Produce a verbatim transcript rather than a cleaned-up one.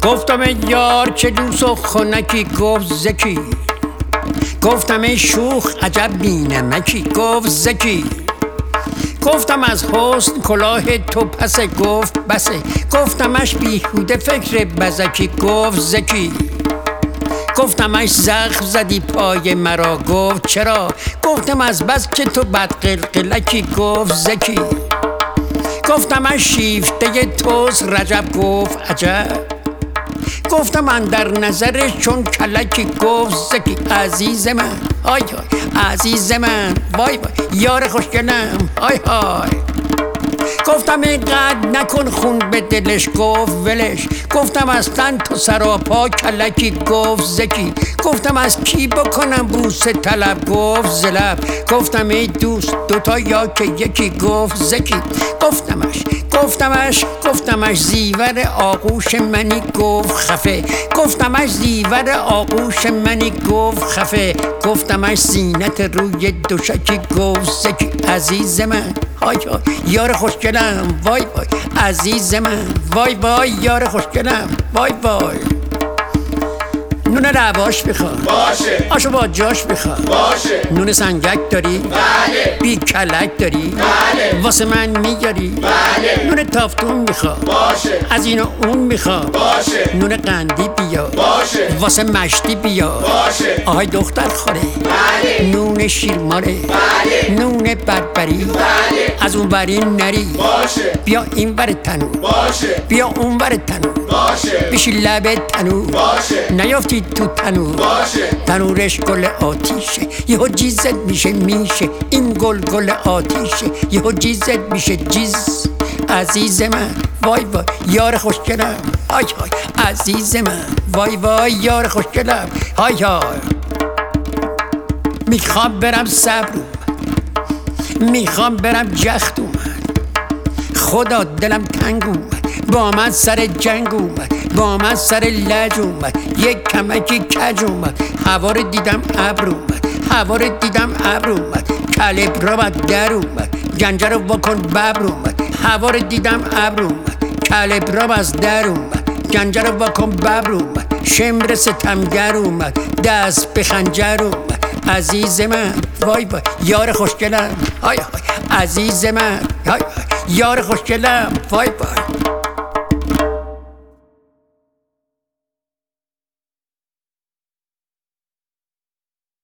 گفتم ای یار چه دوست و خنکی، گفت زکی. گفتم ای شوخ عجب بینمکی، گفت زکی. گفتم از حسن کلاه تو پسه، گفت بسه. گفتمش بیهوده فکر بزکی، گفت زکی. گفتمش زخم زدی پای مرا، گفت چرا؟ گفتم از بس که تو بد قلقلکی، گفت زکی. گفتمش شیفته توست رجب، گفت عجب. گفتم من در نظر چون کلکی، گفت زکی. عزیز من آی های، عزیز من وای وای، یار خوشگلم آی های. گفتم اینقدر نکن خون به دلش، گفت ولش. گفتم اصلا تو سراپا کلکی، گفت زکی. گفتم از کی بکنم بوسه طلب، گفت زلب. گفتم ای دوست دوتا یا که یکی، گفت زکی. گفتمش گفتمش گفتمش زیور آغوش منی، گفت خفه. گفتمش زیور آغوش منی، گفت خفه. گفتمش زینت روی دوشکی، گفت زکی. عزیز من های های، یار خوشگلم وای وای، عزیز من وای وای، یار خوشگلم وای وای. نون رواش بخواه باشه، آشو با جاش بخواه باشه، نون سنگک داری؟ بله، بی کلک داری؟ بله، واسه من میگاری؟ بله، نون تافتون میخواه باشه، از این و اون میخواه باشه، نون قندی بیا باشه، واسه مشتی بیا باشه، آهای دختر خوره بله، نون شیرماره بله، نون بربری بله، از اون بری نری باشه، بیا این بر تنو باشه، بیا اون بر تنو باشه، بشی لب تنو باشه، نیافتی تو تنور باشه، تنورش گل آتیشه یهو جیزت میشه میشه این گل گل آتیشه یهو جیزت میشه جیز. عزیز من وای وای، یار خوشگلم های های، عزیز من وای وای، یار خوشگلم های های. میخوام برم صبروم، میخوام برم جخت اومد، خدا دلم تنگ اومد، با من سر جنگ اومد، با من سر لج اومد، یک کمکی کج اومد. هوا رو دیدم ابر اومد، هوا رو دیدم ابر اومد، کلب را بد در اومد، گنجه رو بکن ببر اومد. هوا رو دیدم ابر اومد، کلب را از در اومد، گنجه رو بکن ببر اومد. شمر ستمگر اومد، دست به خنجر اومد. عزیز من وای وای، یار خوشگلم های های، عزیز من های های، یار خوشگلم وای وای.